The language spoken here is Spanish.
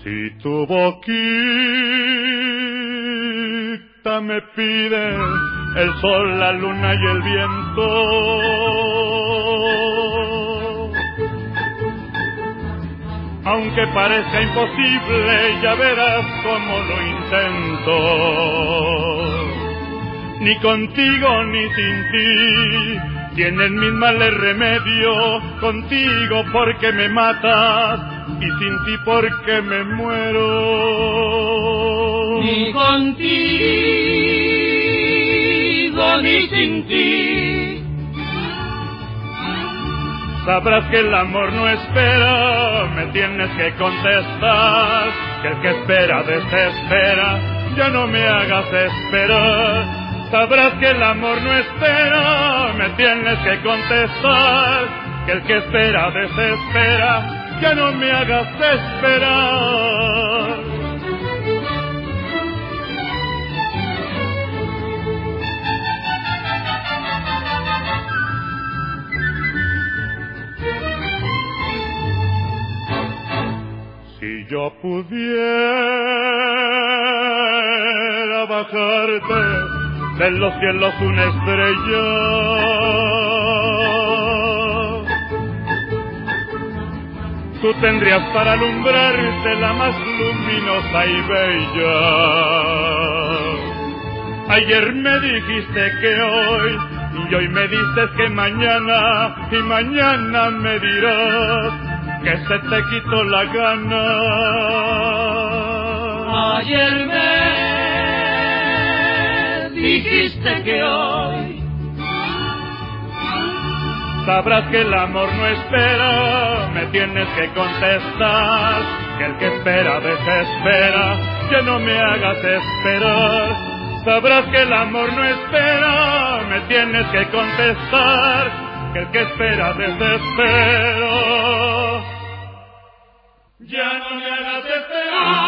Si tu boquita me pide el sol, la luna y el viento, aunque parezca imposible, ya verás cómo lo intento. Ni contigo ni sin ti tienen mis males remedio. Contigo porque me matas y sin ti porque me muero. Ni contigo ni sin ti. Sabrás que el amor no espera, me tienes que contestar, que el que espera desespera, ya no me hagas esperar. Sabrás que el amor no espera, me tienes que contestar, que el que espera desespera, ya no me hagas esperar. Si yo pudiera bajarte de los cielos una estrella, tú tendrías para alumbrarte la más luminosa y bella. Ayer me dijiste que hoy, y hoy me dices que mañana, y mañana me dirás que se te quitó la gana. Ayer me dijiste que hoy. Sabrás que el amor no espera, me tienes que contestar, que el que espera desespera, ya no me hagas esperar. Sabrás que el amor no espera, me tienes que contestar, que el que espera desespera, ya no me hagas esperar.